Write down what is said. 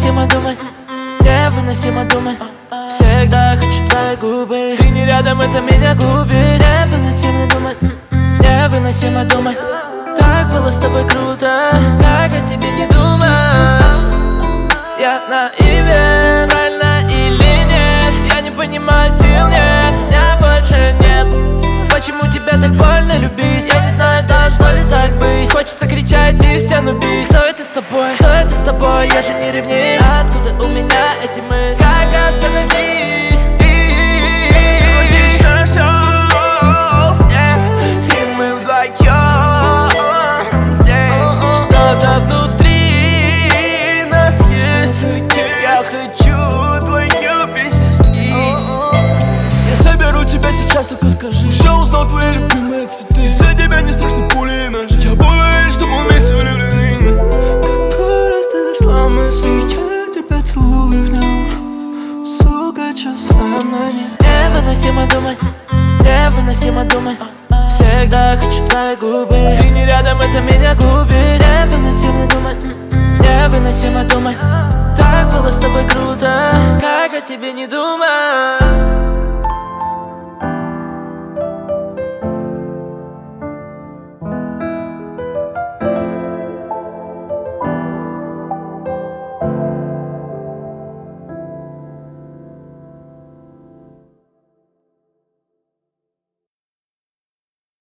Невыносимо думать, невыносимо думать. Всегда хочу твои губы. Ты не рядом, это меня губит. Невыносимо думать, невыносимо думать. Так было с тобой круто, как о тебе не думал. Я наивен, правильно или нет? Я не понимаю, сил нет, меня больше нет. Почему тебя так больно любить? Я не знаю, должно ли так быть. Хочется кричать и стену бить. Кто это с тобой? Кто это с тобой? Я же не ревнив. Откуда у меня эти мысли? Как остановить? Логично все, и мы вдвоем здесь. Что-то внутри нас есть. Я хочу твою песню. Я соберу тебя сейчас, только скажи. Еще узнал твои любимые цветы. Из-за тебя не страшны пули и ножи. Я уверен, что мы вместе влюблены. Какой раз ты дошла мысли, я тебя целую в нем. Сука, чё со мной не... Невыносимо думать, невыносимо думать. Всегда хочу твои губы. Ты не рядом, это меня губит. Невыносимо думать, невыносимо думать. Так было с тобой круто, как о тебе не думал.